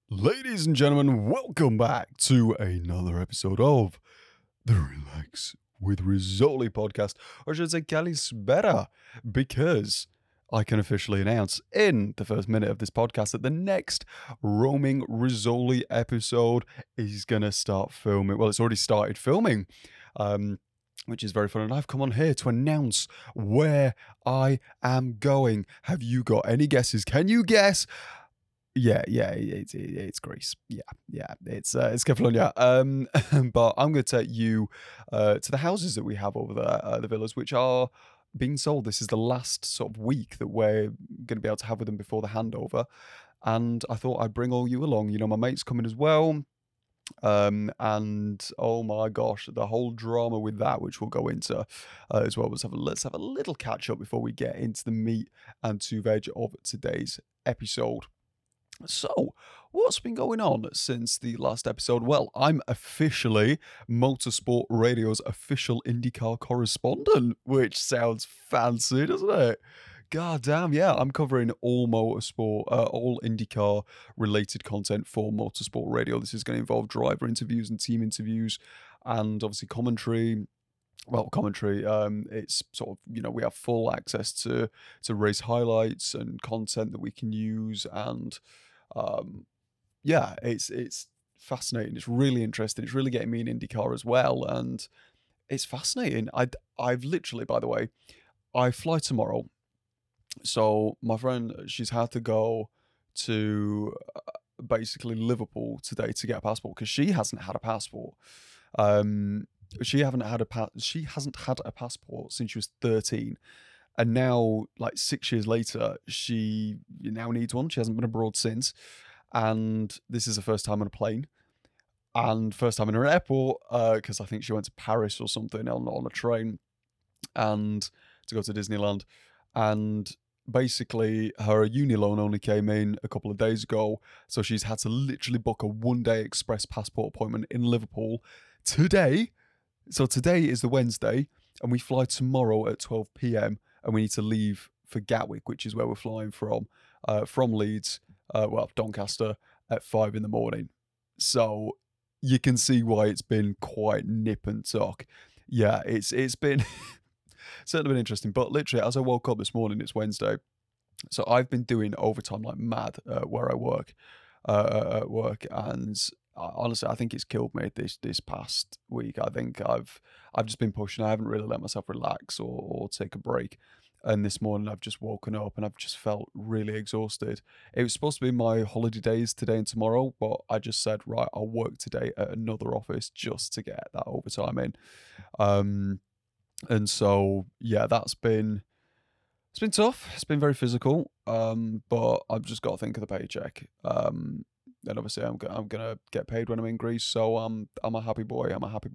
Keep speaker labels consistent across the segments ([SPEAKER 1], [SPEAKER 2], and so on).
[SPEAKER 1] Ladies and gentlemen, welcome back to another episode of the Relax with Rizzoli podcast, or should I say Calispera, because I can officially announce in the first minute of this podcast that the next Roaming Rizzoli episode is going to start filming. Well, it's already started filming, which is very fun, and I've come on here to announce where I am going. Have you got any guesses? Can you guess? Yeah, it's Greece. Yeah, it's Kefalonia. But I'm going to take you to the houses that we have over there, the villas, which are being sold. This is the last sort of week that we're going to be able to have with them before the handover. And I thought I'd bring all you along. You know, my mate's coming as well. And oh my gosh, the whole drama with that, which we'll go into as well. Let's have a little catch up before we get into the meat and to veg of today's episode. So, what's been going on since the last episode? Well, I'm officially Motorsport Radio's official IndyCar correspondent, which sounds fancy, doesn't it? God damn, yeah, I'm covering all motorsport, all IndyCar related content for Motorsport Radio. This is going to involve driver interviews and team interviews, and obviously commentary. It's sort of, you know, we have full access to race highlights and content that we can use, and yeah, it's fascinating. It's really interesting. It's really getting me in IndyCar as well, and it's fascinating. I've literally, by the way, I fly tomorrow. So my friend, she's had to go to basically Liverpool today to get a passport because she hasn't had a passport. She hasn't had a passport since she was 13. And now, like 6 years later, she now needs one. She hasn't been abroad since. And this is the first time on a plane. And first time in an airport, because I think she went to Paris or something on a train and to go to Disneyland. And basically, her uni loan only came in a couple of days ago. So she's had to literally book a one-day express passport appointment in Liverpool today. So today is the Wednesday, and we fly tomorrow at 12 p.m. and we need to leave for Gatwick, which is where we're flying from Leeds, Doncaster, at 5 in the morning. So you can see why it's been quite nip and tuck. Yeah, it's been certainly been interesting. But literally, as I woke up this morning, it's Wednesday, so I've been doing overtime like mad where I work at work, and honestly, I think it's killed me this past week. I think I've just been pushing. I haven't really let myself relax or take a break. And this morning I've just woken up and I've just felt really exhausted. It was supposed to be my holiday days today and tomorrow, but I just said, right, I'll work today at another office just to get that overtime in. And so yeah, it's been tough. It's been very physical. But I've just got to think of the paycheck. And obviously I'm gonna get paid when I'm in Greece, so I'm a happy boy.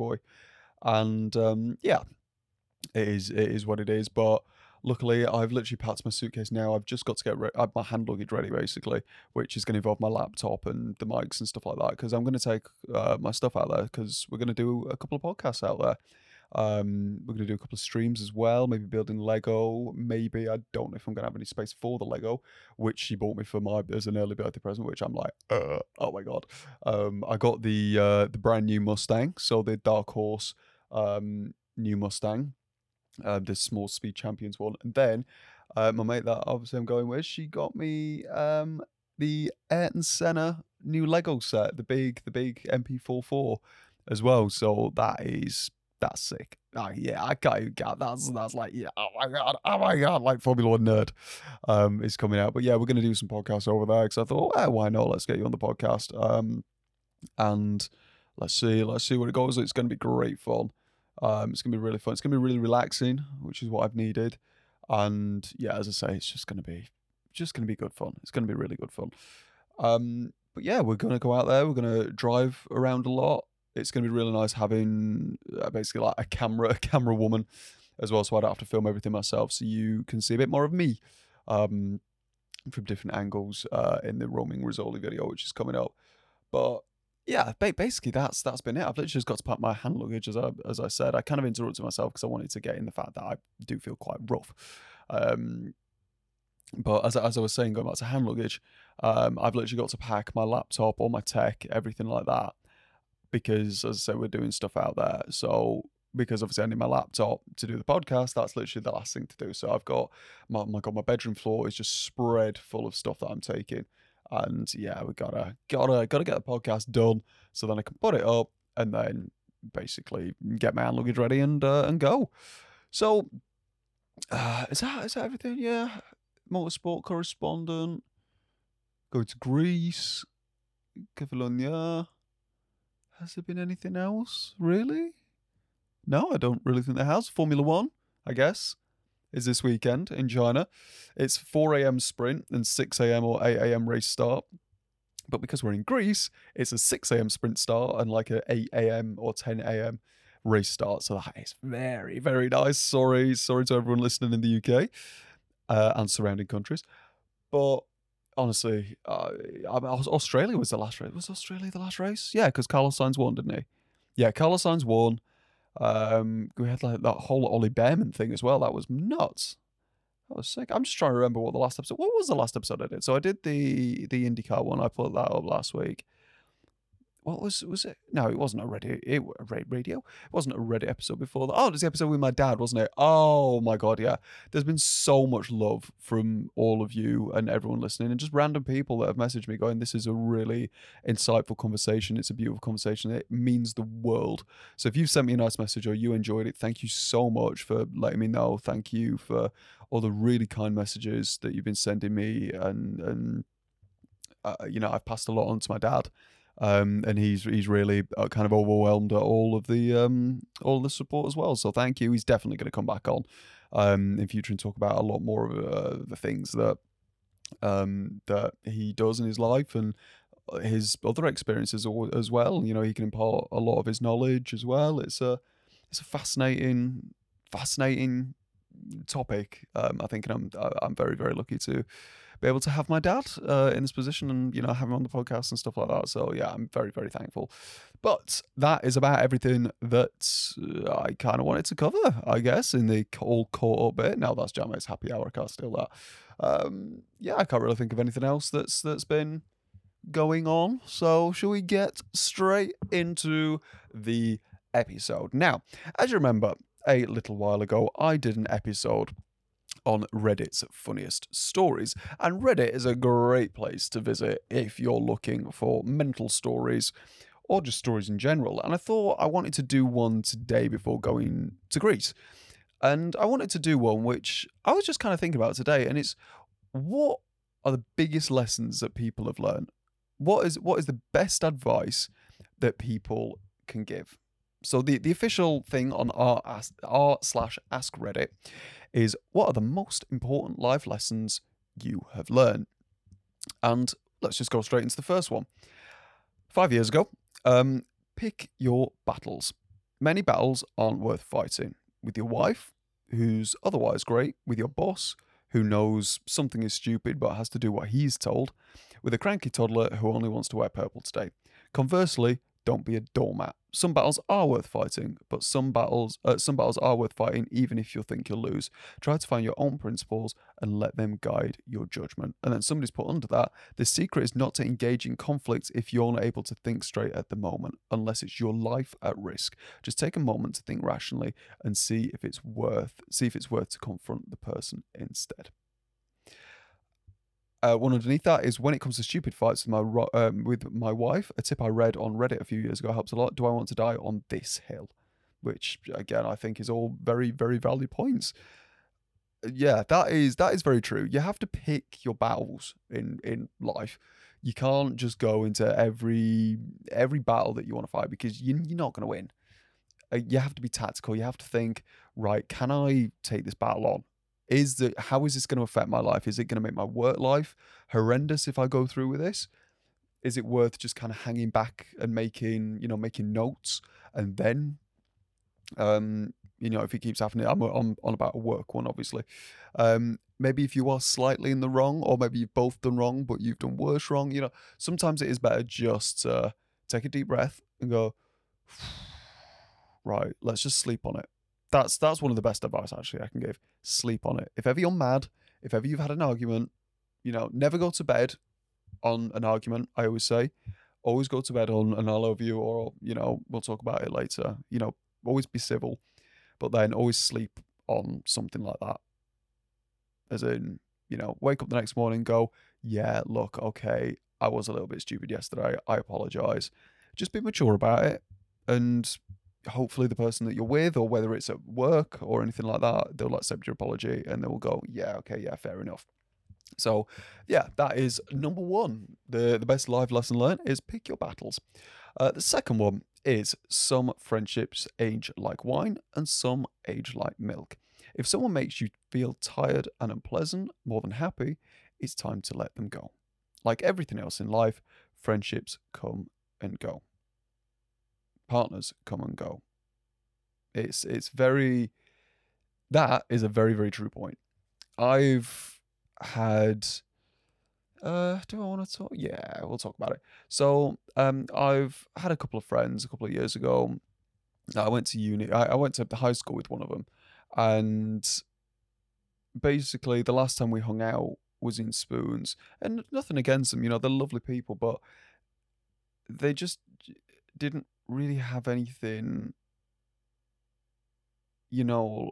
[SPEAKER 1] And yeah, it is what it is. But luckily, I've literally packed my suitcase now. I've just got to get my hand luggage ready, basically, which is going to involve my laptop and the mics and stuff like that. Because I'm going to take my stuff out there because we're going to do a couple of podcasts out there. We're going to do a couple of streams as well, maybe building Lego. Maybe, I don't know if I'm going to have any space for the Lego, which she bought me as an early birthday present, which I'm like, oh my God. I got the brand new Mustang, so the Dark Horse new Mustang, the Small Speed Champions one. And then my mate that obviously I'm going with, she got me the Ayrton Senna new Lego set, the big MP44 as well. So that's sick. Yeah, I can't even get that's like, yeah, oh my god, like Formula One nerd is coming out. But yeah, we're gonna do some podcasts over there because I thought, why not? Let's get you on the podcast. And let's see where it goes. It's gonna be great fun. It's gonna be really fun. It's gonna be really relaxing, which is what I've needed. And yeah, as I say, it's just gonna be good fun. It's gonna be really good fun. But yeah, we're gonna go out there. We're gonna drive around a lot. It's going to be really nice having basically like a camera woman as well, so I don't have to film everything myself, so you can see a bit more of me from different angles in the Roaming Rizzoli video, which is coming up. But yeah, basically that's been it. I've literally just got to pack my hand luggage, as I said. I kind of interrupted myself because I wanted to get in the fact that I do feel quite rough. But as I was saying, going back to hand luggage, I've literally got to pack my laptop, all my tech, everything like that, because as I say, we're doing stuff out there. So because obviously I need my laptop to do the podcast, that's literally the last thing to do. So I've got my god, my bedroom floor is just spread full of stuff that I'm taking, and yeah, we gotta get the podcast done so then I can put it up and then basically get my hand luggage ready and go. So is that everything? Yeah, motorsport correspondent, go to Greece, Catalonia. Has there been anything else, really? No, I don't really think there has. Formula One, I guess, is this weekend in China. It's 4 a.m. sprint and 6 a.m. or 8 a.m. race start. But because we're in Greece, it's a 6 a.m. sprint start and like a 8 a.m. or 10 a.m. race start. So that is very, very nice. Sorry to everyone listening in the UK and surrounding countries. But honestly, Australia was the last race. Was Australia the last race? Yeah, because Carlos Sainz won, didn't he? Yeah, Carlos Sainz won. We had like that whole Ollie Behrman thing as well. That was nuts. That was sick. I'm just trying to remember what was the last episode I did? So I did the IndyCar one. I put that up last week. What was it? No, it wasn't a Reddit. Radio. It wasn't a Reddit episode before that. Oh, it was the episode with my dad, wasn't it? Oh my god, yeah. There's been so much love from all of you and everyone listening, and just random people that have messaged me going, "This is a really insightful conversation. It's a beautiful conversation. It means the world." So if you've sent me a nice message or you enjoyed it, thank you so much for letting me know. Thank you for all the really kind messages that you've been sending me, and I've passed a lot on to my dad. And he's really kind of overwhelmed at all of the support as well. So thank you. He's definitely going to come back on in future and talk about a lot more of the things that that he does in his life and his other experiences as well. You know, he can impart a lot of his knowledge as well. It's a fascinating topic. I think, and I'm very, very lucky to be able to have my dad in this position and, have him on the podcast and stuff like that. So yeah, I'm very, very thankful. But that is about everything that I kind of wanted to cover, I guess, in the all caught up bit. Now that's Jamme's happy hour. I can't steal that. Yeah, I can't really think of anything else that's been going on. So shall we get straight into the episode? Now, as you remember, a little while ago, I did an episode on Reddit's funniest stories, and Reddit is a great place to visit if you're looking for mental stories or just stories in general. And I thought I wanted to do one today before going to Greece. And I wanted to do one which I was just kind of thinking about today, and it's, what are the biggest lessons that people have learned? What is the best advice that people can give? So the official thing on r/ask Reddit is, what are the most important life lessons you have learned? And let's just go straight into the first one. 5 years ago, pick your battles. Many battles aren't worth fighting. With your wife, who's otherwise great. With your boss, who knows something is stupid but has to do what he's told. With a cranky toddler who only wants to wear purple today. Conversely, don't be a doormat. Some battles are worth fighting, but some battles are worth fighting even if you think you'll lose. Try to find your own principles and let them guide your judgment. And then somebody's put under that, the secret is not to engage in conflict if you're not able to think straight at the moment, unless it's your life at risk. Just take a moment to think rationally and see if it's worth to confront the person instead. One underneath that is, when it comes to stupid fights with my wife, a tip I read on Reddit a few years ago helps a lot. Do I want to die on this hill? Which, again, I think is all very, very valid points. Yeah, that is very true. You have to pick your battles in life. You can't just go into every battle that you want to fight, because you're not going to win. You have to be tactical. You have to think, right, can I take this battle on? How is this going to affect my life? Is it going to make my work life horrendous if I go through with this? Is it worth just kind of hanging back and making notes, and then, if it keeps happening, I'm on about a work one, obviously. Maybe if you are slightly in the wrong, or maybe you've both done wrong, but you've done worse wrong, sometimes it is better just to take a deep breath and go, right, let's just sleep on it. That's one of the best advice, actually, I can give. Sleep on it. If ever you're mad, if ever you've had an argument, never go to bed on an argument, I always say. Always go to bed on an I love you, or, we'll talk about it later. Always be civil, but then always sleep on something like that. As in, wake up the next morning, go, yeah, look, okay, I was a little bit stupid yesterday. I apologize. Just be mature about it. And hopefully the person that you're with, or whether it's at work or anything like that, they'll accept your apology and they will go, yeah, okay, yeah, fair enough. So, yeah, that is number one. The best life lesson learned is pick your battles. The second one is some friendships age like wine and some age like milk. If someone makes you feel tired and unpleasant more than happy, it's time to let them go. Like everything else in life, friendships come and go. Partners come and go. It's very that is a very, very true point. I've had do I want to talk? Yeah, we'll talk about it. So, I've had a couple of friends a couple of years ago. I went to uni. I went to high school with one of them, and basically the last time we hung out was in Spoons. And nothing against them, they're lovely people, but they just didn't really have anything. You know,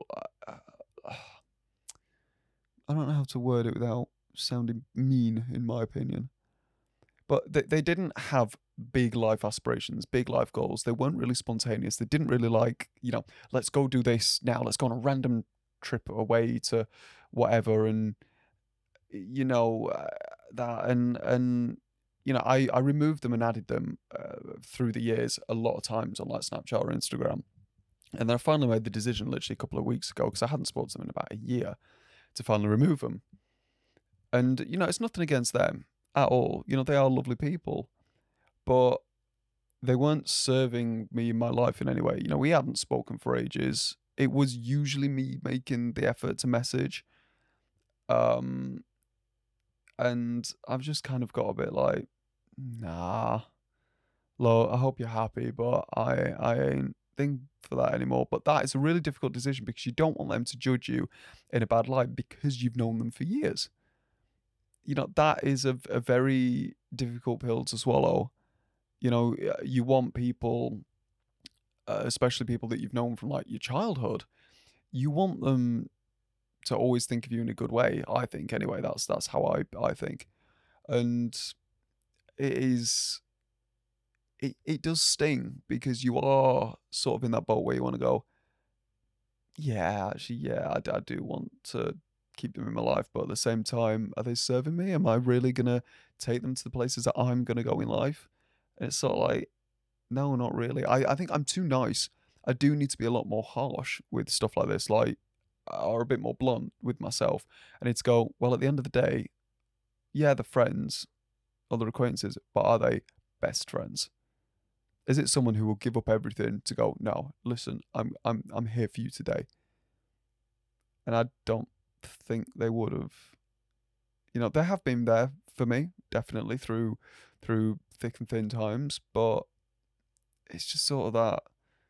[SPEAKER 1] I don't know how to word it without sounding mean, in my opinion. But they didn't have big life aspirations, big life goals. They weren't really spontaneous. They didn't really like, let's go do this now. Let's go on a random trip away to whatever. And, that. I removed them and added them through the years a lot of times on like Snapchat or Instagram. And then I finally made the decision literally a couple of weeks ago, because I hadn't spoken to them in about a year, to finally remove them. And, it's nothing against them at all. They are lovely people, but they weren't serving me in my life in any way. We hadn't spoken for ages. It was usually me making the effort to message. Um, and I've just kind of got a bit like, nah, Lo, I hope you're happy, but I ain't think for that anymore. But that is a really difficult decision, because you don't want them to judge you in a bad light because you've known them for years. That is a very difficult pill to swallow. You want people, especially people that you've known from like your childhood, you want them to always think of you in a good way. I think anyway. That's how I think, and it is. It does sting, because you are sort of in that boat where you want to go, yeah, actually, yeah, I do want to keep them in my life, but at the same time, are they serving me? Am I really gonna take them to the places that I'm gonna go in life? And it's sort of like, no, not really. I think I'm too nice. I do need to be a lot more harsh with stuff like this, like, or a bit more blunt with myself. And it's go, well, at the end of the day, yeah, they're friends or they're acquaintances, but are they best friends? Is it someone who will give up everything to go, no, listen, I'm here for you today? And I don't think they would have. They have been there for me, definitely through thick and thin times, but it's just sort of that.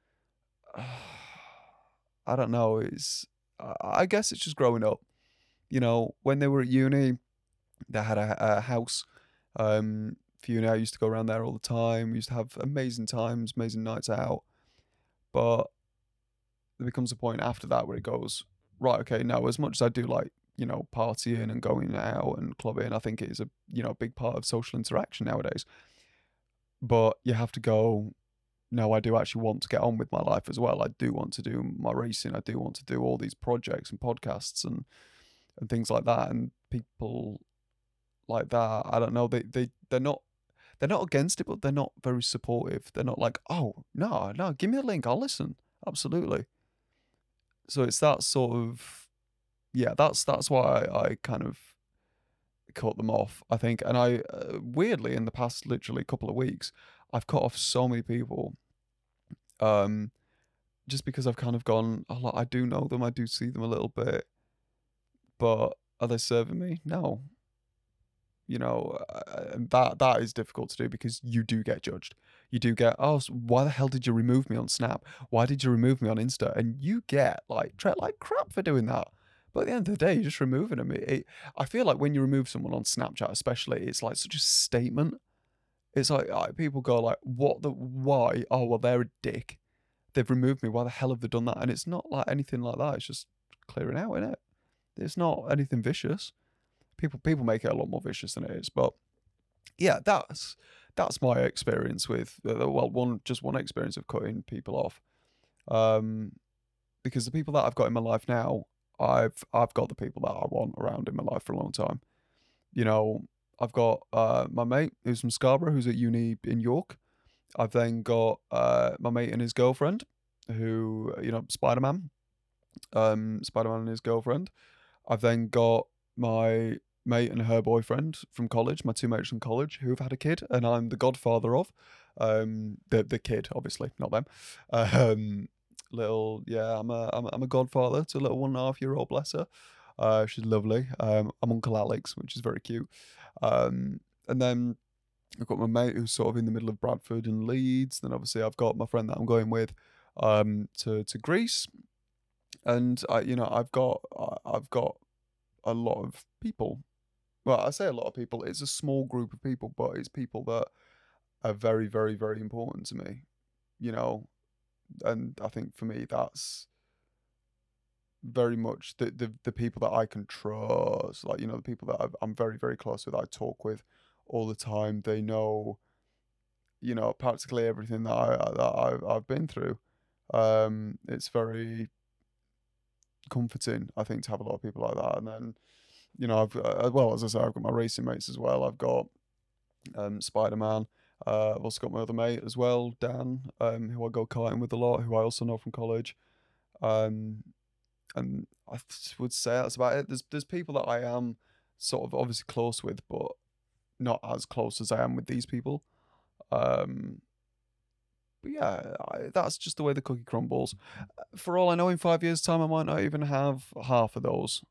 [SPEAKER 1] I don't know. I guess it's just growing up. When they were at uni, they had a house. For uni, I used to go around there all the time. We used to have amazing times, amazing nights out. But there becomes a point after that where it goes, right, okay, now as much as I do like, partying and going out and clubbing, I think it is a, big part of social interaction nowadays. But you have to go, no, I do actually want to get on with my life as well. I do want to do my racing. I do want to do all these projects and podcasts and things like that. And people like that, I don't know, they're not against it, but they're not very supportive. They're not like, oh, no, give me the link, I'll listen. Absolutely. So it's that sort of, yeah, that's why I kind of cut them off, I think. And I, weirdly, in the past literally couple of weeks, I've cut off so many people, just because I've kind of gone, oh, I do know them, I do see them a little bit, but are they serving me? No. And that is difficult to do, because you do get judged. You do get, oh, so why the hell did you remove me on Snap? Why did you remove me on Insta? And you get like treated like crap for doing that. But at the end of the day, you're just removing them. I feel like when you remove someone on Snapchat, especially, it's like such a statement. It's like people go like, "What the why? Oh well, they're a dick. They've removed me. Why the hell have they done that?" And it's not like anything like that. It's just clearing out, isn't it? It's not anything vicious. People make it a lot more vicious than it is. But yeah, that's my experience with well, one experience of cutting people off. Um, because the people that I've got in my life now, I've got the people that I want around in my life for a long time. You know, I've got my mate who's from Scarborough, who's at uni in York. I've then got my mate and his girlfriend, who Spider-Man, Spider-Man and his girlfriend. I've then got my mate and her boyfriend from college, my two mates from college, who've had a kid, and I'm the godfather of the kid, obviously, not them. Um, I'm a godfather to a little 1.5-year-old, bless her. She's lovely. I'm Uncle Alex, which is very cute. And then I've got my mate who's sort of in the middle of Bradford and Leeds. Then obviously I've got my friend that I'm going with to Greece, and I've got a lot of people. Well, I say a lot of people. It's a small group of people, but it's people that are very, very, very important to me. You know, and I think for me that's very much the people that I can trust. Like the people that I'm very, very close with. I talk with all the time. They know practically everything that I've been through. It's very comforting, I think, to have a lot of people like that. And then I've well, as I say, I've got my racing mates as well. I've got Spider-Man. I've also got my other mate as well, Dan, who I go karting with a lot, who I also know from college. Um, and would say that's about it. There's people that I am sort of obviously close with, but not as close as I am with these people. Um, but yeah, that's just the way the cookie crumbles. For all I know, in 5 years' time, I might not even have half of those.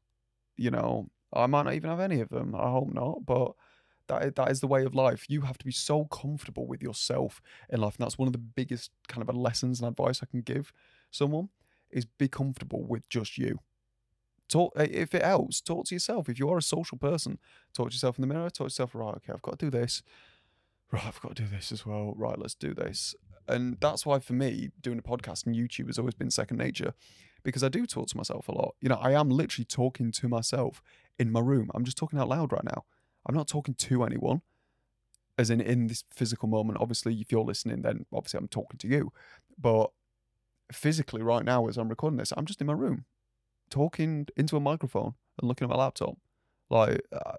[SPEAKER 1] I might not even have any of them. I hope not, but that is the way of life. You have to be so comfortable with yourself in life, and that's one of the biggest kind of lessons and advice I can give someone is be comfortable with just you. Talk if it helps. Talk to yourself. If you are a social person, talk to yourself in the mirror. Talk to yourself. Right, okay, I've got to do this. Right, I've got to do this as well. Right, let's do this. And that's why for me, doing a podcast and YouTube has always been second nature, because I do talk to myself a lot. I am literally talking to myself in my room. I'm just talking out loud right now. I'm not talking to anyone, as in this physical moment. Obviously, if you're listening, then obviously I'm talking to you. But physically, right now, as I'm recording this, I'm just in my room, talking into a microphone and looking at my laptop. Like,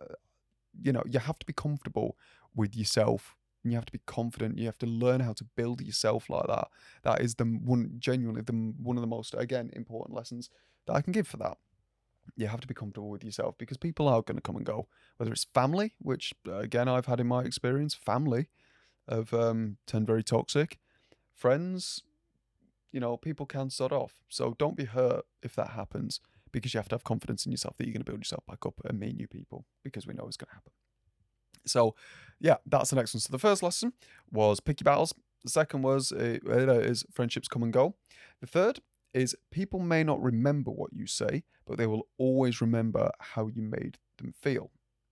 [SPEAKER 1] you have to be comfortable with yourself. And you have to be confident. You have to learn how to build yourself like that. That is one of the most, again, important lessons that I can give for that. You have to be comfortable with yourself, because people are going to come and go. Whether it's family, which again I've had in my experience, family have turned very toxic. Friends, people can sort off. So don't be hurt if that happens, because you have to have confidence in yourself that you're going to build yourself back up and meet new people, because we know it's going to happen. So, yeah, that's the next one. So the first lesson was pick your battles. The second was is friendships come and go. The third is people may not remember what you say, but they will always remember how you made them feel.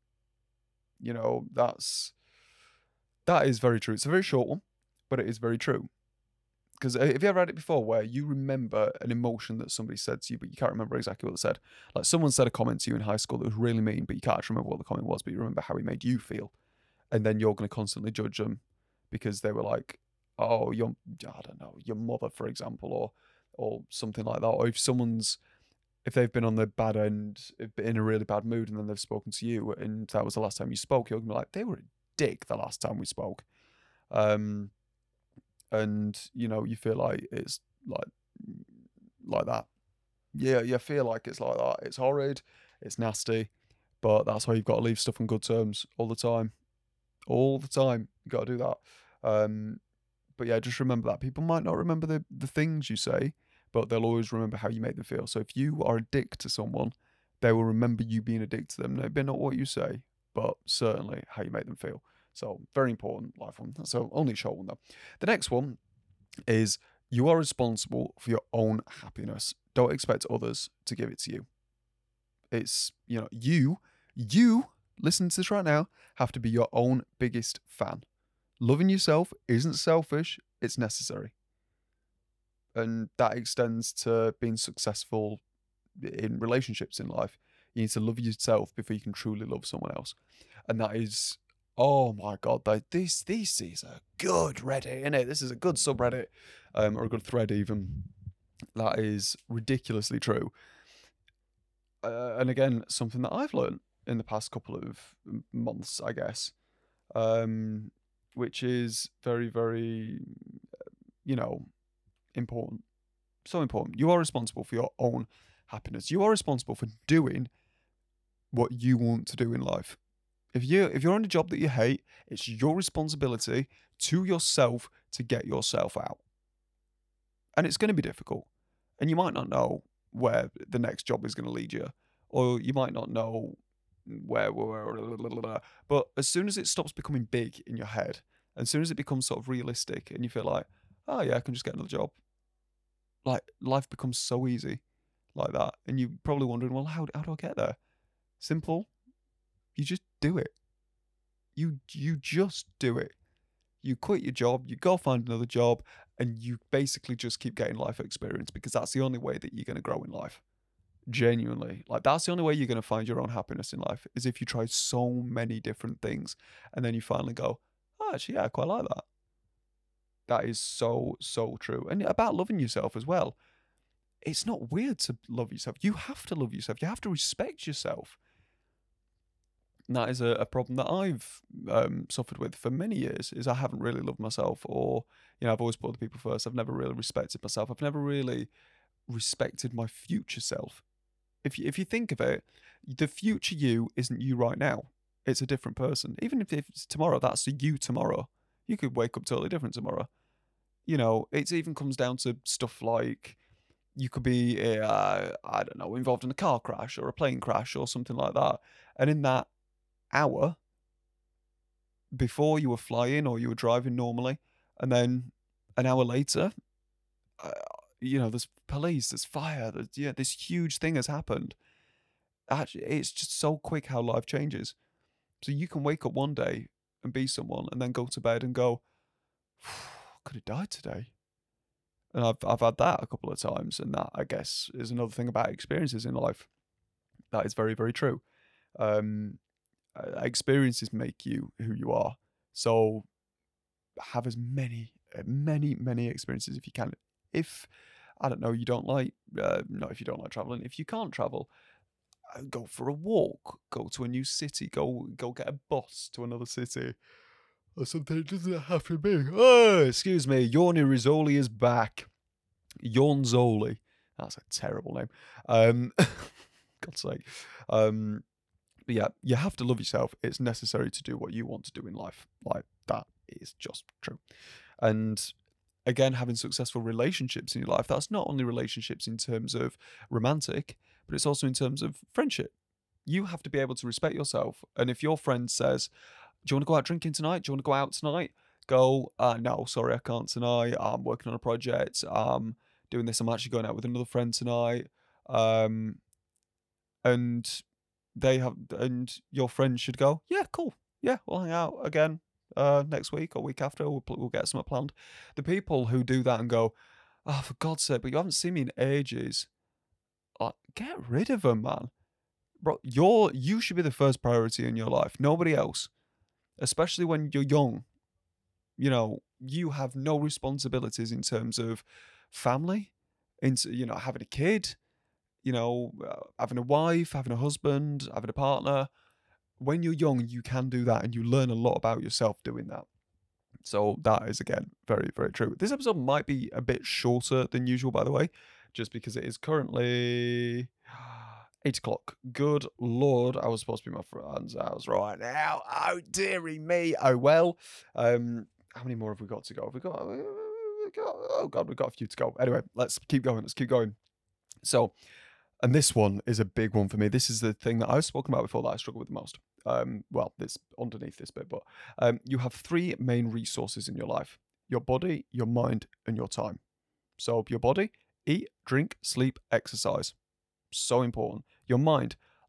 [SPEAKER 1] That is very true. It's a very short one, but it is very true. Because have you ever had it before where you remember an emotion that somebody said to you, but you can't remember exactly what they said? Like someone said a comment to you in high school that was really mean, but you can't actually remember what the comment was, but you remember how he made you feel. And then you're going to constantly judge them because they were like, oh, I don't know, your mother, for example, or something like that. Or if they've been on the bad end, in a really bad mood, and then they've spoken to you, and that was the last time you spoke, you're going to be like, they were a dick the last time we spoke. And you feel like it's like that. Yeah, you feel like it's like that. It's horrid, it's nasty, but that's why you've got to leave stuff on good terms all the time. All the time, you got to do that. But yeah, just remember that people might not remember the things you say, but they'll always remember how you make them feel. So if you are a dick to someone, they will remember you being a dick to them. Maybe not what you say, but certainly how you make them feel. So very important life one. So only a short one though. The next one is you are responsible for your own happiness. Don't expect others to give it to you. It's, you listen to this right now, have to be your own biggest fan. Loving yourself isn't selfish, it's necessary. And that extends to being successful in relationships in life. You need to love yourself before you can truly love someone else. And that is, oh my God, this is a good Reddit, innit? This is a good subreddit, or a good thread even. That is ridiculously true. And again, something that I've learned in the past couple of months, I guess, which is very, very, important. So important. You are responsible for your own happiness. You are responsible for doing what you want to do in life. If you're on a job that you hate, it's your responsibility to yourself to get yourself out. And it's going to be difficult. And you might not know where the next job is going to lead you, or you might not know where, but as soon as it stops becoming big in your head, as soon as it becomes sort of realistic and you feel like, oh yeah, I can just get another job, like life becomes so easy like that. And you're probably wondering, well, how do I get there? Simple. You just do it. You just do it. You quit your job, you go find another job, and you basically just keep getting life experience, because that's the only way that you're going to grow in life. Genuinely. Like, that's the only way you're going to find your own happiness in life, is if you try so many different things and then you finally go, oh, actually, yeah, I quite like that. That is so, so true. And about loving yourself as well. It's not weird to love yourself. You have to love yourself. You have to respect yourself. And that is a problem that I've suffered with for many years, is I haven't really loved myself, or, I've always put other people first. I've never really respected myself. I've never really respected my future self. If you think of it, the future you isn't you right now. It's a different person. Even if it's tomorrow, that's you tomorrow. You could wake up totally different tomorrow. It even comes down to stuff like, you could be, I don't know, involved in a car crash or a plane crash or something like that. And in that hour, before, you were flying or you were driving normally, and then an hour later, there's police, there's fire, this huge thing has happened. Actually, it's just so quick how life changes. So you can wake up one day and be someone, and then go to bed and go, could have died today. And I've had that a couple of times, and that, I guess, is another thing about experiences in life. That is very, very true. Experiences make you who you are. So have as many experiences if you can. If, I don't know, you don't like, not if you don't like traveling, if you can't travel, go for a walk, go to a new city, go get a bus to another city, or something. It doesn't have to be. Oh, excuse me, Yorny Rizzoli is back. Yornzoli. That's a terrible name. God's sake. But yeah, you have to love yourself. It's necessary to do what you want to do in life. Like, that is just true. And again, having successful relationships in your life, that's not only relationships in terms of romantic, but it's also in terms of friendship. You have to be able to respect yourself. And if your friend says, do you want to go out drinking tonight? Do you want to go out tonight? Go, no, sorry, I can't tonight. I'm working on a project. I'm doing this. I'm actually going out with another friend tonight. And your friend should go, yeah, cool. Yeah, we'll hang out again next week or week after. We'll get something planned. The people who do that and go, oh, for God's sake, but you haven't seen me in ages. Get rid of them, man. Bro, you should be the first priority in your life, nobody else. Especially when you're young. You have no responsibilities in terms of family, having a kid, having a wife, having a husband, having a partner. When you're young, you can do that, and you learn a lot about yourself doing that. So that is, again, very, very true. This episode might be a bit shorter than usual, by the way, just because it is currently 8 o'clock. Good Lord, I was supposed to be my friend's house right now. Oh, dearie me. Oh, well. How many more have we got to go? Oh, God, we've got a few to go. Anyway, let's keep going. So, and this one is a big one for me. This is the thing that I've spoken about before that I struggle with the most. Well, this underneath this bit, but you have 3 main resources in your life: your body, your mind, and your time. So your body, eat, drink, sleep, exercise. So important. Your mind,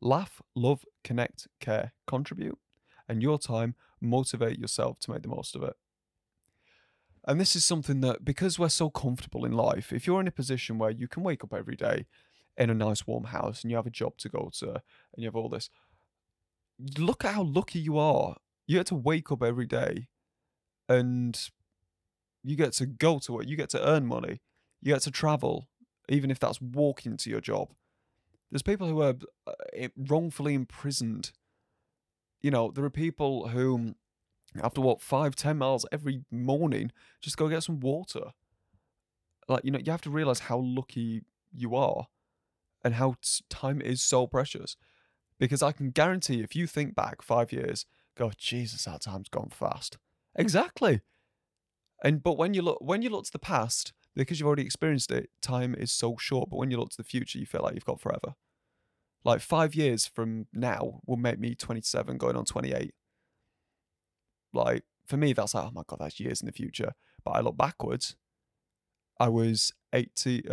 [SPEAKER 1] Laugh, love, connect, care, contribute, and your time, motivate yourself to make the most of it. And this is something that, because we're so comfortable in life, if you're in a position where you can wake up every day in a nice warm house and you have a job to go to and you have all this, look at how lucky you are. You get to wake up every day and you get to go to it, you get to earn money, you get to travel, even if that's walking to your job. There's people who are wrongfully imprisoned. You know, there are people who have to walk 5-10 miles every morning just to go get some water. Like, you know, you have to realize how lucky you are and how time is so precious. Because I can guarantee if you think back 5 years, go, Jesus, that time's gone fast. Exactly. But when you look to the past, because you've already experienced it, time is so short. But when you look to the future, you feel like you've got forever. Like 5 years from now will make me 27, going on 28. Like, for me, that's like, oh my God, that's years in the future. But I look backwards, I was 80,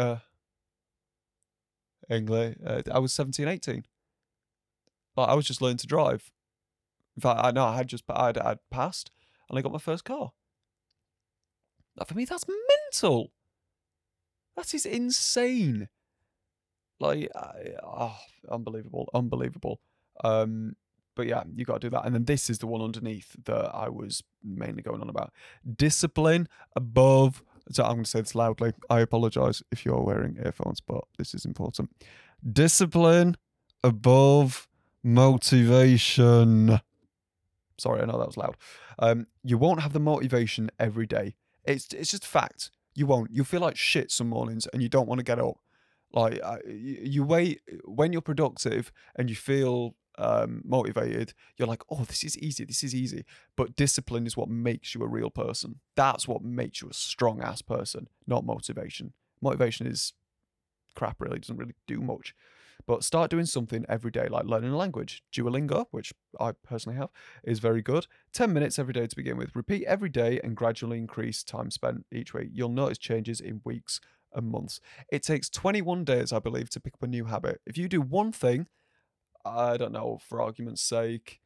[SPEAKER 1] I was 17, 18. Like, I was just learning to drive. In fact, I know I'd passed and I got my first car. Like, for me, that's mental. That is insane. Like, unbelievable. But yeah, you got to do that. And then this is the one underneath that I was mainly going on about. Discipline above. So I'm going to say this loudly. I apologize if you're wearing earphones, but this is important. Discipline above motivation. Sorry, I know that was loud. You won't have the motivation every day. It's just a fact. You won't. You'll feel like shit some mornings and you don't want to get up. Like, you wait when you're productive and you feel motivated. You're like, oh, this is easy. But discipline is what makes you a real person. That's what makes you a strong ass person, not motivation. Motivation is crap, really. It doesn't really do much. But start doing something every day, like learning a language. Duolingo, which I personally have, is very good. 10 minutes every day to begin with. Repeat every day and gradually increase time spent each week. You'll notice changes in weeks and months. It takes 21 days, I believe, to pick up a new habit. If you do one thing, I don't know, for argument's sake,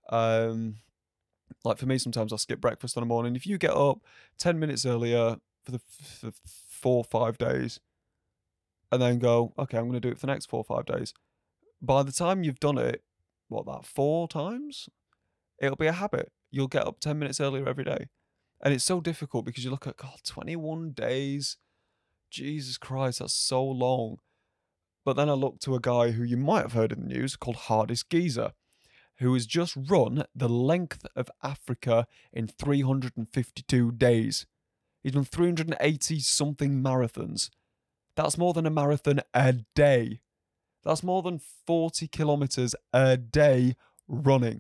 [SPEAKER 1] like for me, sometimes I'll skip breakfast in the morning. If you get up 10 minutes earlier for 4 or 5 days, and then go, okay, I'm going to do it for the next 4 or 5 days. By the time you've done it, 4 times? It'll be a habit. You'll get up 10 minutes earlier every day. And it's so difficult because you look at, God, 21 days. Jesus Christ, that's so long. But then I look to a guy who you might have heard in the news called Hardest Geezer, who has just run the length of Africa in 352 days. He's done 380 something marathons. That's more than a marathon a day. That's more than 40 kilometers a day running.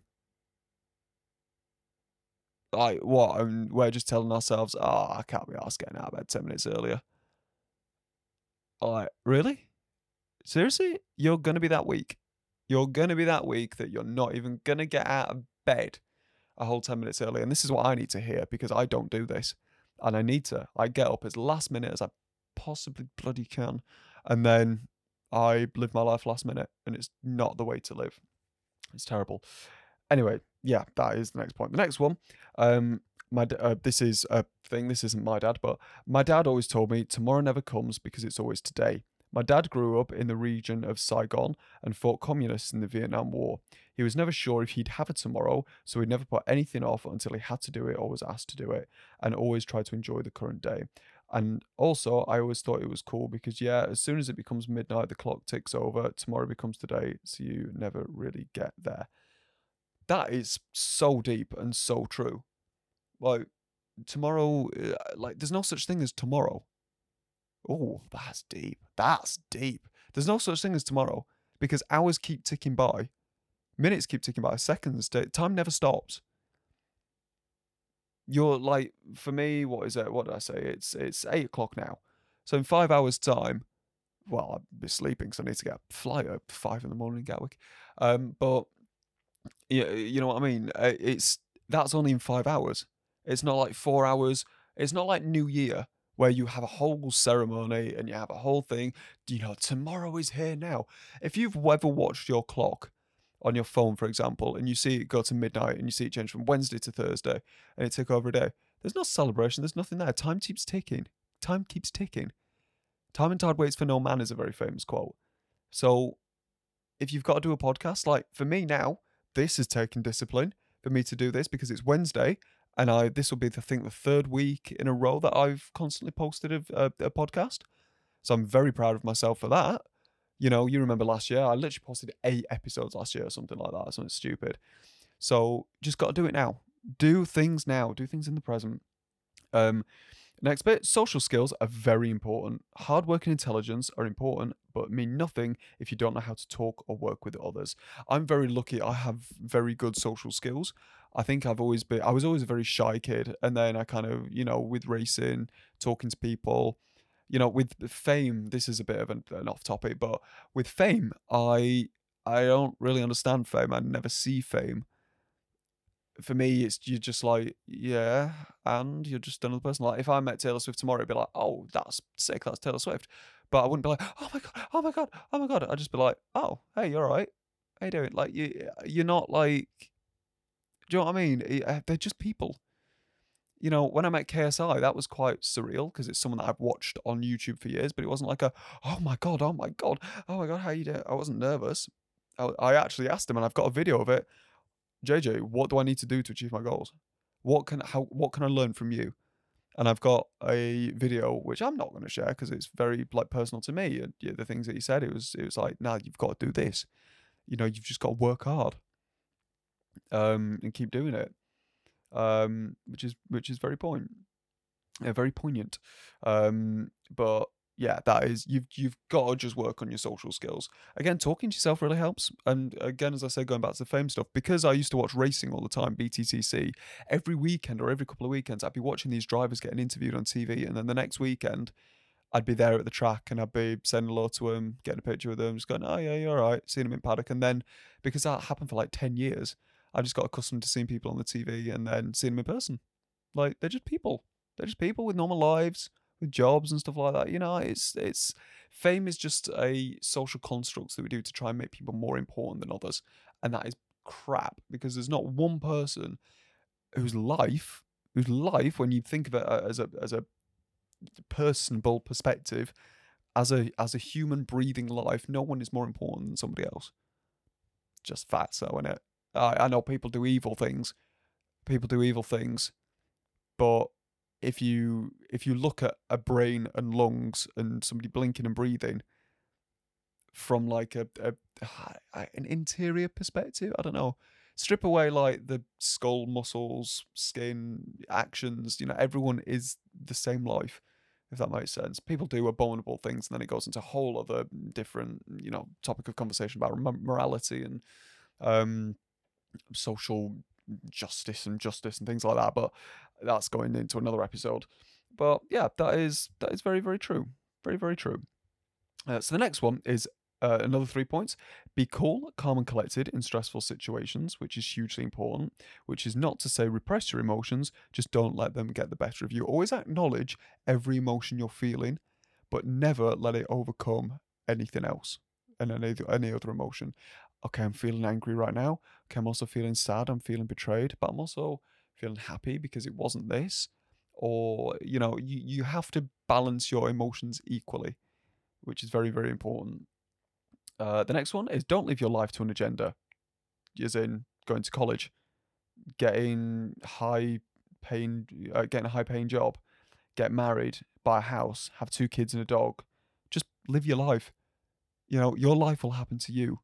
[SPEAKER 1] Like, what? And we're just telling ourselves, oh, I can't be arsed getting out of bed 10 minutes earlier. Like, really? Seriously? You're going to be that weak. You're going to be that weak that you're not even going to get out of bed a whole 10 minutes early. And this is what I need to hear because I don't do this. And I need to. I get up as last minute as I possibly bloody can, and then I live my life last minute, and it's not the way to live. It's terrible. Anyway, yeah, that is the next point. The next one, this is a thing. This isn't my dad, but my dad always told me tomorrow never comes because it's always today. My dad grew up in the region of Saigon and fought communists in the Vietnam War. He was never sure if he'd have a tomorrow, so he'd never put anything off until he had to do it or was asked to do it, and always tried to enjoy the current day. And also, I always thought it was cool because, yeah, as soon as it becomes midnight, the clock ticks over, tomorrow becomes today, so you never really get there. That is so deep and so true. Like, tomorrow, like, there's no such thing as tomorrow. Oh, that's deep. That's deep. There's no such thing as tomorrow because hours keep ticking by, minutes keep ticking by, seconds, time never stops. You're like, for me, what is it? What did I say? It's 8 o'clock now. So in 5 hours' time, well, I'll be sleeping because I need to get a flight at 5 in the morning in Gatwick. But yeah, you know what I mean? That's only in 5 hours. It's not like 4 hours. It's not like New Year where you have a whole ceremony and you have a whole thing. You know, tomorrow is here now. If you've ever watched your clock on your phone, for example, and you see it go to midnight and you see it change from Wednesday to Thursday and it took over a day, there's no celebration. There's nothing there. Time keeps ticking. Time keeps ticking. Time and tide waits for no man is a very famous quote. So if you've got to do a podcast, like for me now, this is taking discipline for me to do this because it's Wednesday and this will be the third week in a row that I've constantly posted a podcast. So I'm very proud of myself for that. You know, you remember last year, I literally posted 8 episodes last year or something like that, something stupid. So just got to do it now. Do things now. Do things in the present. Next bit, social skills are very important. Hard work and intelligence are important, but mean nothing if you don't know how to talk or work with others. I'm very lucky. I have very good social skills. I think I was always a very shy kid. And then I kind of, with racing, talking to people, with fame, this is a bit of an off topic, but with fame, I don't really understand fame. I never see fame. For me, you're just like, yeah, and you're just another person. Like, if I met Taylor Swift tomorrow, it'd be like, oh, that's sick, that's Taylor Swift. But I wouldn't be like, oh my god, oh my god, oh my god. I'd just be like, oh, hey, you're all right. How you doing? Like, you're not like, do you know what I mean? They're just people. When I met KSI, that was quite surreal because it's someone that I've watched on YouTube for years, but it wasn't like oh my god, oh my god, oh my god, how you doing? I wasn't nervous. I actually asked him, and I've got a video of it. JJ, what do I need to do to achieve my goals? What can I learn from you? And I've got a video which I'm not going to share because it's very personal to me. And the things that he said, it was like, nah, you've got to do this. You've just got to work hard, and keep doing it. Which is very poignant. But yeah, that is you've got to just work on your social skills. Again, talking to yourself really helps. And again, as I say, going back to the fame stuff, because I used to watch racing all the time, BTTC, every weekend or every couple of weekends, I'd be watching these drivers getting interviewed on TV, and then the next weekend, I'd be there at the track and I'd be saying hello to them, getting a picture with them, just going, oh yeah, you're all right, seeing them in paddock. And then because that happened for like 10 years, I just got accustomed to seeing people on the TV and then seeing them in person. Like, they're just people. They're just people with normal lives, with jobs and stuff like that. It's fame is just a social construct that we do to try and make people more important than others, and that is crap because there's not one person whose life, when you think of it as a personable perspective, as a human breathing life, no one is more important than somebody else. Just facts, though, innit? I know people do evil things. But if you look at a brain and lungs and somebody blinking and breathing from like an interior perspective, I don't know, strip away like the skull, muscles, skin, actions, everyone is the same life, if that makes sense. People do abominable things, and then it goes into a whole other different, topic of conversation about morality and social justice and things like that, but that's going into another episode. But yeah, that is very, very true. Very, very true. So the next one is another 3 points. Be cool, calm and collected in stressful situations, which is hugely important, which is not to say repress your emotions, just don't let them get the better of you. Always acknowledge every emotion you're feeling, but never let it overcome anything else and any other emotion. Okay, I'm feeling angry right now. Okay, I'm also feeling sad. I'm feeling betrayed, but I'm also feeling happy because it wasn't this. Or, you have to balance your emotions equally, which is very, very important. The next one is don't live your life to an agenda, as in going to college, getting a high paying job, get married, buy a house, have 2 kids and a dog. Just live your life. Your life will happen to you.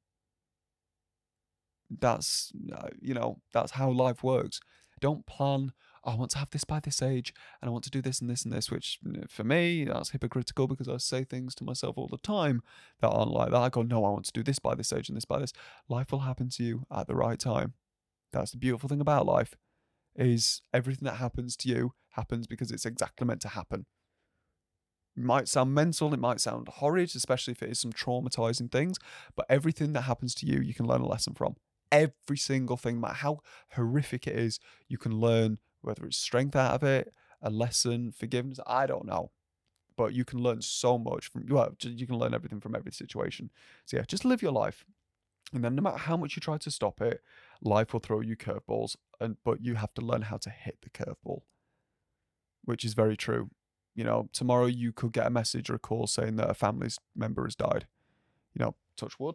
[SPEAKER 1] That's how life works. Don't plan, I want to have this by this age and I want to do this and this and this, which for me, that's hypocritical because I say things to myself all the time that aren't like that. I go, no, I want to do this by this age and this by this. Life will happen to you at the right time. That's the beautiful thing about life, is everything that happens to you happens because it's exactly meant to happen. It might sound mental, it might sound horrid, especially if it is some traumatizing things, but everything that happens to you, you can learn a lesson from. Every single thing, no matter how horrific it is, you can learn, whether it's strength out of it, a lesson, forgiveness, I don't know. But you can learn so much you can learn everything from every situation. So yeah, just live your life. And then no matter how much you try to stop it, life will throw you curveballs, but you have to learn how to hit the curveball, which is very true. You know, tomorrow you could get a message or a call saying that a family's member has died. You know, touch wood.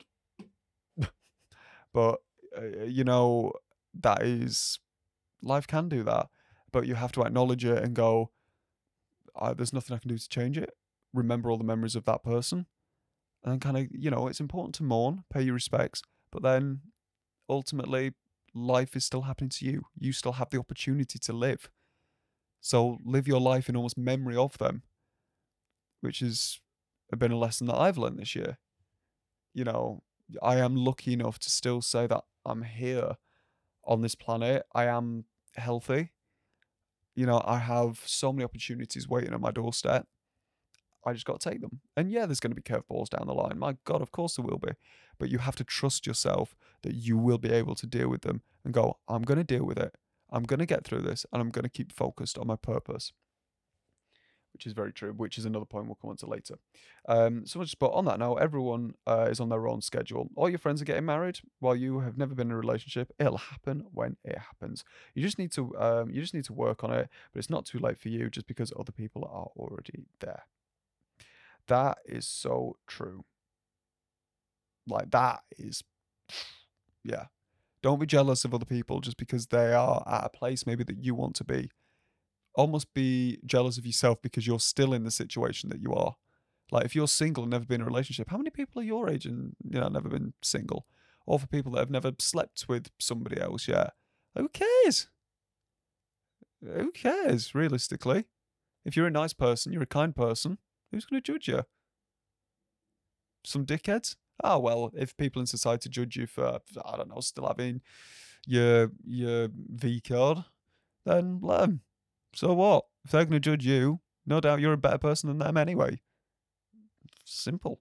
[SPEAKER 1] But, you know, that is, life can do that. But you have to acknowledge it and go, there's nothing I can do to change it. Remember all the memories of that person. And then kind of, you know, it's important to mourn, pay your respects. But then ultimately, life is still happening to you. You still have the opportunity to live. So live your life in almost memory of them, which has been a lesson that I've learned this year. You know, I am lucky enough to still say that I'm here on this planet. I am healthy. You know, I have so many opportunities waiting at my doorstep. I just got to take them. And yeah, there's going to be curveballs down the line. My God, of course there will be. But you have to trust yourself that you will be able to deal with them and go, I'm going to deal with it. I'm going to get through this and I'm going to keep focused on my purpose. Which is very true, which is another point we'll come on to later. But on that note, everyone is on their own schedule. All your friends are getting married while you have never been in a relationship. It'll happen when it happens. You just need to work on it, but it's not too late for you just because other people are already there. That is so true. Like that is, yeah. Don't be jealous of other people just because they are at a place maybe that you want to be. Almost be jealous of yourself because you're still in the situation that you are. Like if you're single and never been in a relationship, how many people are your age and never been single? Or for people that have never slept with somebody else yet? Who cares? Who cares, realistically? If you're a nice person, you're a kind person, who's going to judge you? Some dickheads? Oh well, if people in society judge you for, I don't know, still having your V card, then let them. So what? If they're going to judge you, no doubt you're a better person than them anyway. Simple.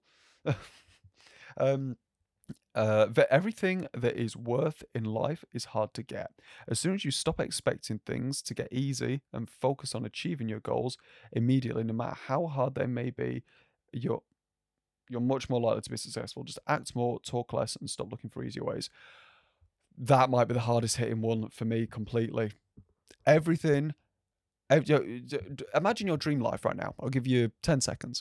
[SPEAKER 1] Everything that is worth in life is hard to get. As soon as you stop expecting things to get easy and focus on achieving your goals immediately, no matter how hard they may be, you're much more likely to be successful. Just act more, talk less, and stop looking for easier ways. That might be the hardest hitting one for me completely. Everything. Imagine your dream life right now. I'll give you 10 seconds.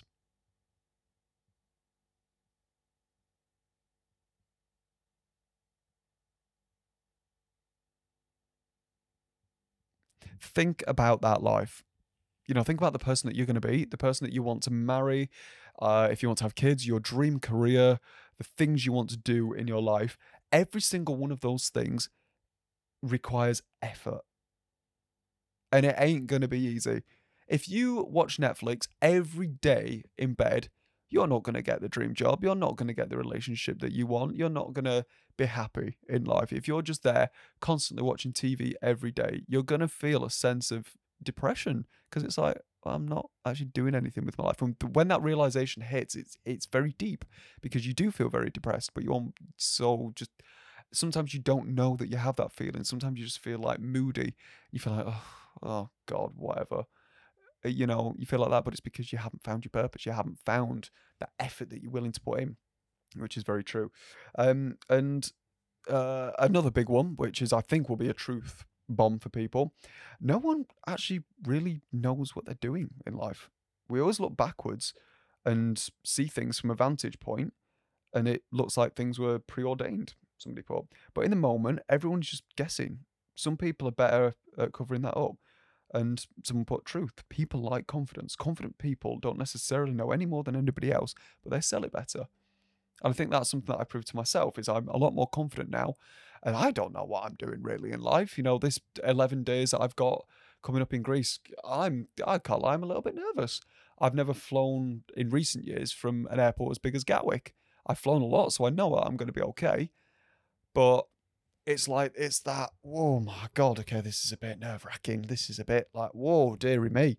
[SPEAKER 1] Think about that life. Think about the person that you're going to be, the person that you want to marry, if you want to have kids, your dream career, the things you want to do in your life. Every single one of those things requires effort. And it ain't going to be easy. If you watch Netflix every day in bed, you're not going to get the dream job. You're not going to get the relationship that you want. You're not going to be happy in life. If you're just there constantly watching TV every day, you're going to feel a sense of depression because it's like, I'm not actually doing anything with my life. When that realization hits, it's very deep because you do feel very depressed, but you're so just, sometimes you don't know that you have that feeling. Sometimes you just feel like moody. You feel like, oh God, whatever. You feel like that, but it's because you haven't found your purpose. You haven't found that effort that you're willing to put in, which is very true. And another big one, which is I think will be a truth bomb for people. No one actually really knows what they're doing in life. We always look backwards and see things from a vantage point, and it looks like things were preordained, somebody put. But in the moment, everyone's just guessing. Some people are better at covering that up. And someone put truth. People like confidence. Confident people don't necessarily know any more than anybody else, but they sell it better. And I think that's something that I proved to myself is I'm a lot more confident now. And I don't know what I'm doing really in life. This 11 days that I've got coming up in Greece, I can't lie, I'm a little bit nervous. I've never flown in recent years from an airport as big as Gatwick. I've flown a lot, so I know I'm going to be okay. But it's that, whoa, my God, okay, this is a bit nerve-wracking. This is a bit like, whoa, dearie me.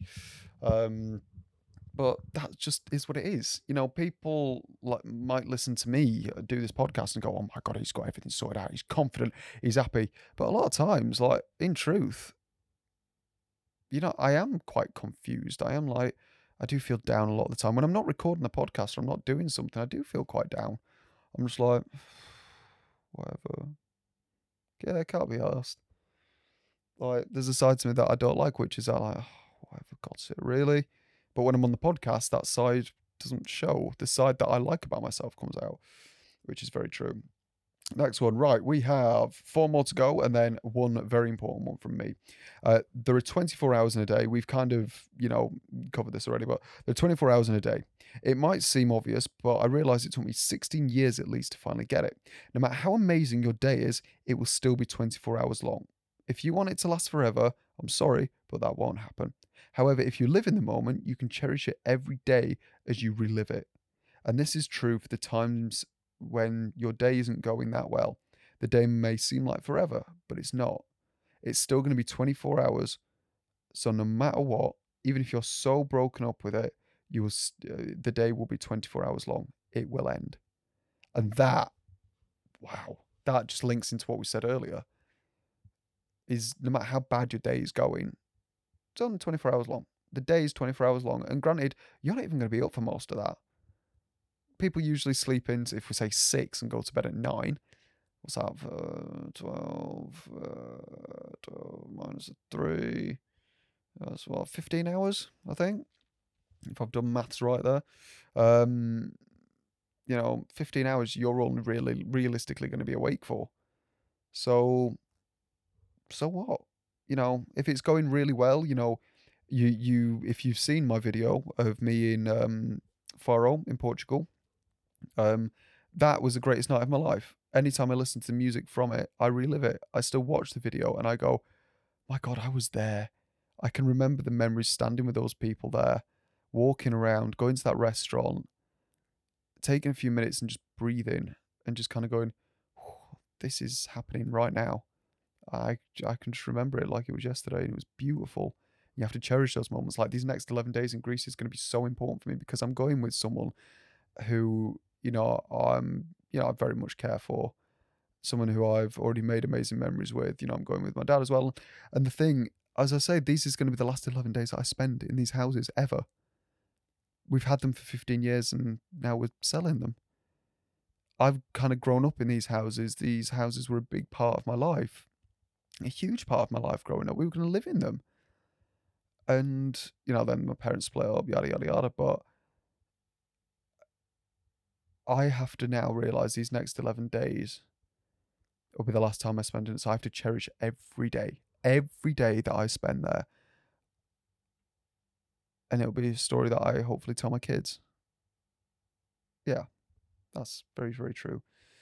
[SPEAKER 1] But that just is what it is. People might listen to me do this podcast and go, oh my God, he's got everything sorted out. He's confident. He's happy. But a lot of times, in truth, I am quite confused. I do feel down a lot of the time. When I'm not recording the podcast or I'm not doing something, I do feel quite down. I'm just like, whatever. Yeah, I can't be asked. Like, there's a side to me that I don't like, which is like, oh, whatever, God's sake, really? But when I'm on the podcast, that side doesn't show. The side that I like about myself comes out, which is very true. Next one, right? We have 4 more to go, and then one very important one from me. There are 24 hours in a day. We've kind of, covered this already, but there are 24 hours in a day. It might seem obvious, but I realized it took me 16 years at least to finally get it. No matter how amazing your day is, it will still be 24 hours long. If you want it to last forever, I'm sorry, but that won't happen. However, if you live in the moment, you can cherish it every day as you relive it. And this is true for the times when your day isn't going that well. The day may seem like forever, but it's not. It's still going to be 24 hours. So no matter what, even if you're so broken up with it, the day will be 24 hours long. It will end. And that, wow, that just links into what we said earlier. Is no matter how bad your day is going, it's only 24 hours long. The day is 24 hours long. And granted, you're not even going to be up for most of that. People usually sleep in, if we say 6 and go to bed at 9. What's that? 12 minus 3. That's what, 15 hours, I think, if I've done maths right there. 15 hours you're only really realistically going to be awake for. So what? If it's going really well, if you've seen my video of me in Faro in Portugal, that was the greatest night of my life. Anytime I listen to the music from it, I relive it. I still watch the video and I go, my God, I was there. I can remember the memories standing with those people there, walking around, going to that restaurant, taking a few minutes and just breathing and just kind of going, this is happening right now. I can just remember it like it was yesterday, and it was beautiful. You have to cherish those moments. Like, these next 11 days in Greece is going to be so important for me because I'm going with someone who, I very much care for. Someone who I've already made amazing memories with. I'm going with my dad as well. And the thing, as I say, this is going to be the last 11 days that I spend in these houses ever. We've had them for 15 years and now we're selling them. I've kind of grown up in these houses. These houses were a big part of my life, a huge part of my life growing up. We were going to live in them. And, then my parents split up, yada, yada, yada. But I have to now realize these next 11 days will be the last time I spend in it. So I have to cherish every day that I spend there. And it'll be a story that I hopefully tell my kids. Yeah, that's very, very true.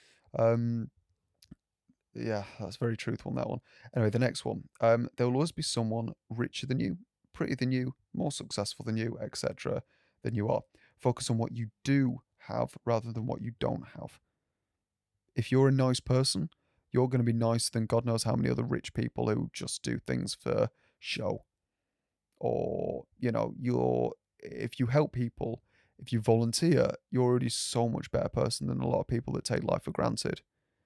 [SPEAKER 1] Yeah, that's very truthful on that one. Anyway, the next one. There will always be someone richer than you, prettier than you, more successful than you, etc. than you are. Focus on what you do have rather than what you don't have. If you're a nice person, you're going to be nicer than God knows how many other rich people who just do things for show. Or, if you help people, if you volunteer, you're already so much better person than a lot of people that take life for granted.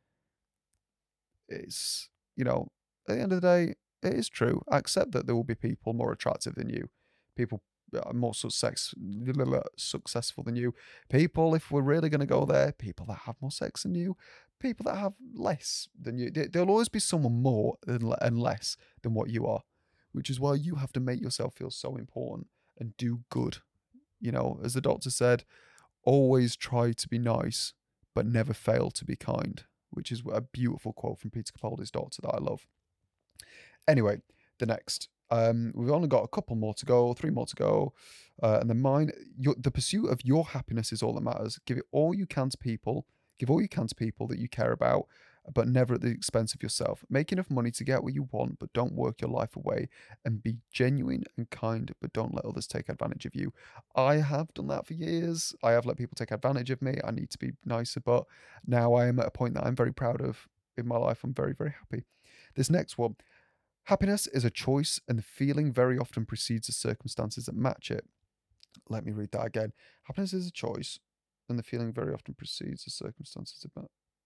[SPEAKER 1] It's, at the end of the day, it is true. I accept that there will be people more attractive than you, people more successful than you, people, if we're really going to go there, people that have more sex than you, people that have less than you. There'll always be someone more and less than what you are, which is why you have to make yourself feel so important and do good. As the doctor said, always try to be nice, but never fail to be kind, which is a beautiful quote from Peter Capaldi's doctor that I love. Anyway, the next. We've only got a couple more to go, 3 more to go. And then the pursuit of your happiness is all that matters. Give all you can to people that you care about, but never at the expense of yourself. Make enough money to get what you want, but don't work your life away. And be genuine and kind, but don't let others take advantage of you. I have done that for years. I have let people take advantage of me. I need to be nicer, but now I am at a point that I'm very proud of in my life. I'm very, very happy. This next one. Happiness is a choice, and the feeling very often precedes the circumstances that match it. Let me read that again. Happiness is a choice, and the feeling very often precedes the circumstances that match.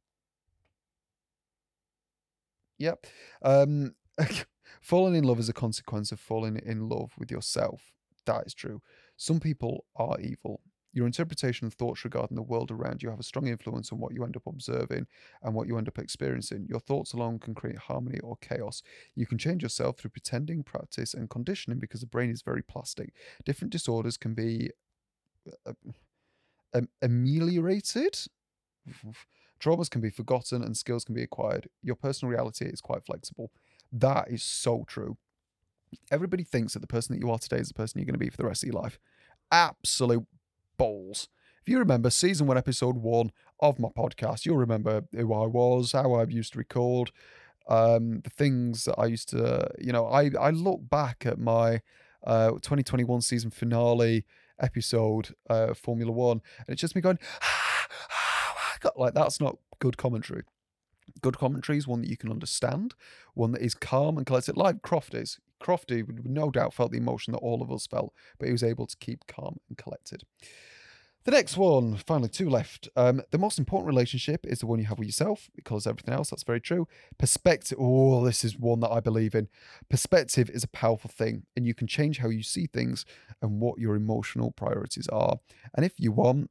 [SPEAKER 1] Yep. Falling in love is a consequence of falling in love with yourself. That is true. Some people are evil. Your interpretation and thoughts regarding the world around you have a strong influence on what you end up observing and what you end up experiencing. Your thoughts alone can create harmony or chaos. You can change yourself through pretending, practice, and conditioning because the brain is very plastic. Different disorders can be ameliorated. Traumas can be forgotten and skills can be acquired. Your personal reality is quite flexible. That is so true. Everybody thinks that the person that you are today is the person you're going to be for the rest of your life. Absolute balls. If you remember season 1, episode 1 of my podcast, you'll remember who I was, how I used to record, the things that I used to, I look back at my 2021 season finale episode, Formula One, and it's just me going, like, that's not good commentary. Good commentary is one that you can understand, one that is calm and collected, like Croft is. Crofty would no doubt felt the emotion that all of us felt, but he was able to keep calm and collected. The next one, finally 2 left. The most important relationship is the one you have with yourself, because everything else, that's very true. Perspective, this is one that I believe in. Perspective is a powerful thing, and you can change how you see things and what your emotional priorities are. And if you want,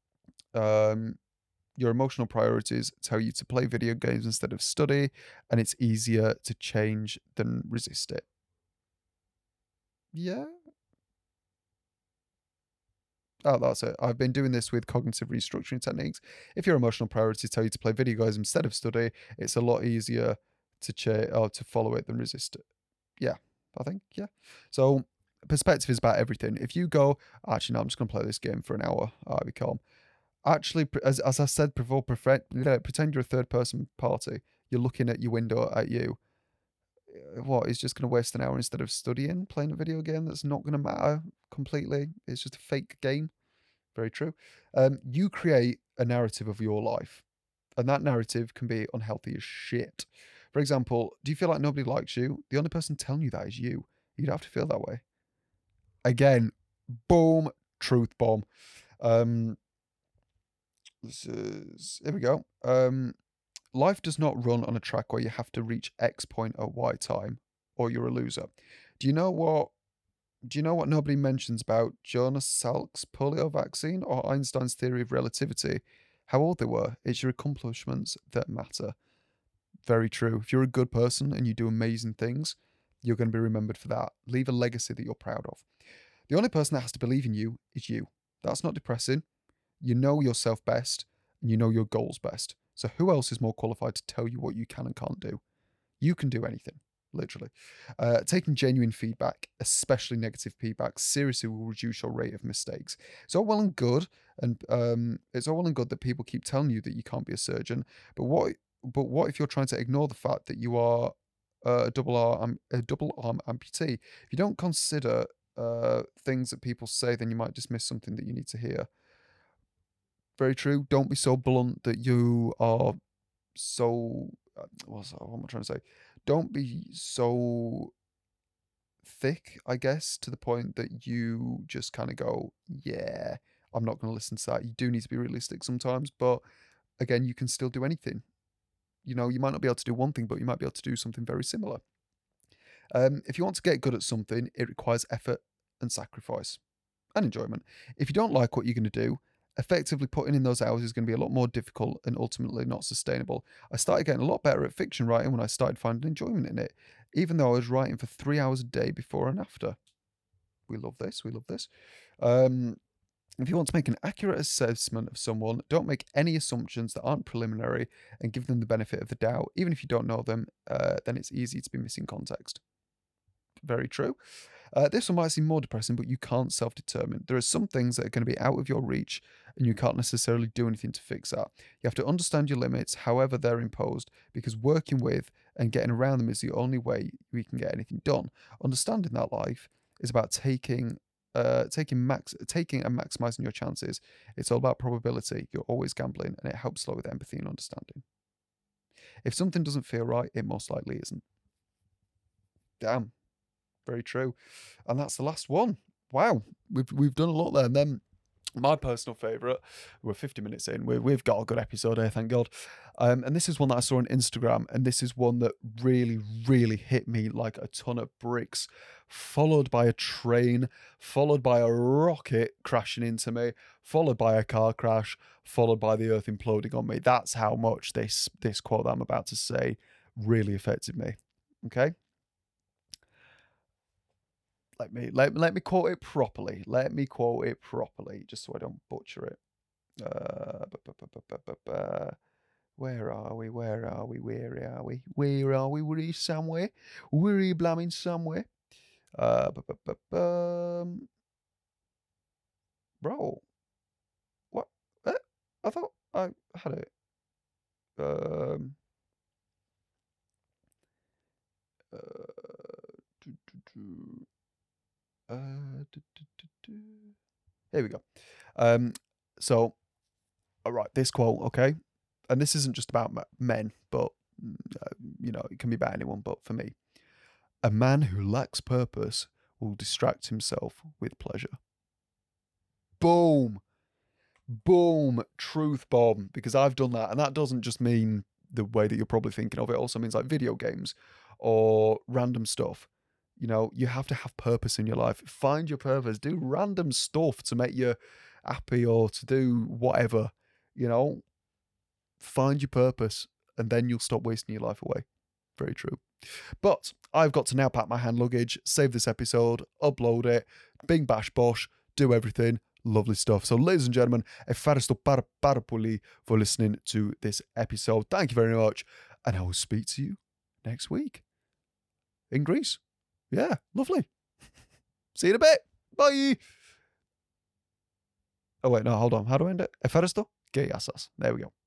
[SPEAKER 1] your emotional priorities tell you to play video games instead of study, and it's easier to change than resist it. Yeah. Oh, that's it. I've been doing this with cognitive restructuring techniques. If your emotional priorities tell you to play video games instead of study, it's a lot easier to follow it than resist it. Yeah, I think, yeah. So perspective is about everything. If you go, actually, no, I'm just going to play this game for an hour, I'll be calm. Actually, as I said before, pretend you're a third-person party. You're looking at your window at you. What, is just going to waste an hour instead of studying, playing a video game that's not going to matter completely? It's just a fake game. Very true. You create a narrative of your life, and that narrative can be unhealthy as shit. For example, do you feel like nobody likes you? The only person telling you that is you. You'd have to feel that way. Again, boom, truth bomb. Here we go. Life does not run on a track where you have to reach X point at Y time, or you're a loser. Do you know what nobody mentions about Jonas Salk's polio vaccine or Einstein's theory of relativity? How old they were. It's your accomplishments that matter. Very true. If you're a good person and you do amazing things, you're going to be remembered for that. Leave a legacy that you're proud of. The only person that has to believe in you is you. That's not depressing. You know yourself best, and you know your goals best. So who else is more qualified to tell you what you can and can't do? You can do anything, literally. Taking genuine feedback, especially negative feedback, seriously will reduce your rate of mistakes. It's all well and good, and that people keep telling you that you can't be a surgeon. But what if you're trying to ignore the fact that you are a double arm amputee? If you don't consider things that people say, then you might dismiss something that you need to hear. Very true. Don't be so blunt that you are so. What am I trying to say? Don't be so thick, I guess, to the point that you just kind of go, yeah, I'm not going to listen to that. You do need to be realistic sometimes, but again, you can still do anything. You might not be able to do one thing, but you might be able to do something very similar. If you want to get good at something, it requires effort and sacrifice and enjoyment. If you don't like what you're going to do, effectively putting in those hours is going to be a lot more difficult and ultimately not sustainable. I started getting a lot better at fiction writing when I started finding enjoyment in it, even though I was writing for 3 hours a day before and after. We love this. If you want to make an accurate assessment of someone, don't make any assumptions that aren't preliminary and give them the benefit of the doubt. Even if you don't know them, then it's easy to be missing context. Very true. This one might seem more depressing, but you can't self-determine. There are some things that are going to be out of your reach, and you can't necessarily do anything to fix that. You have to understand your limits, however they're imposed, because working with and getting around them is the only way we can get anything done. Understanding that life is about taking and maximizing your chances. It's all about probability. You're always gambling, and it helps slow with empathy and understanding. If something doesn't feel right, it most likely isn't. Damn. Very true. And that's the last one. Wow. We've done a lot there. And then my personal favourite, we're 50 minutes in. We've got a good episode here, thank God. And this is one that I saw on Instagram, and this is one that really, really hit me like a ton of bricks. followed by a train, followed by a rocket crashing into me, followed by a car crash, followed by the earth imploding on me. That's how much this quote that I'm about to say really affected me. Okay? Let me quote it properly. Let me quote it properly, just so I don't butcher it. Where are we? Where are we? Where are we? Where are we? We're somewhere. We're blamming somewhere. Bro, what? I thought I had it. Um, do, do, do. Here we go. So, all right, this quote, okay, and this isn't just about men, but it can be about anyone. But for me, a man who lacks purpose will distract himself with pleasure. Boom, boom, truth bomb. Because I've done that, and that doesn't just mean the way that you're probably thinking of. It also means like video games or random stuff. You have to have purpose in your life. Find your purpose. Do random stuff to make you happy or to do whatever. Find your purpose, and then you'll stop wasting your life away. Very true. But I've got to now pack my hand luggage, save this episode, upload it, bing bash bosh, do everything. Lovely stuff. So, ladies and gentlemen, efaristo parapuli for listening to this episode. Thank you very much, and I will speak to you next week in Greece. Yeah, lovely. See you in a bit. Bye. Oh, wait, no, hold on. How do I end it? Efaristo? Geasas. There we go.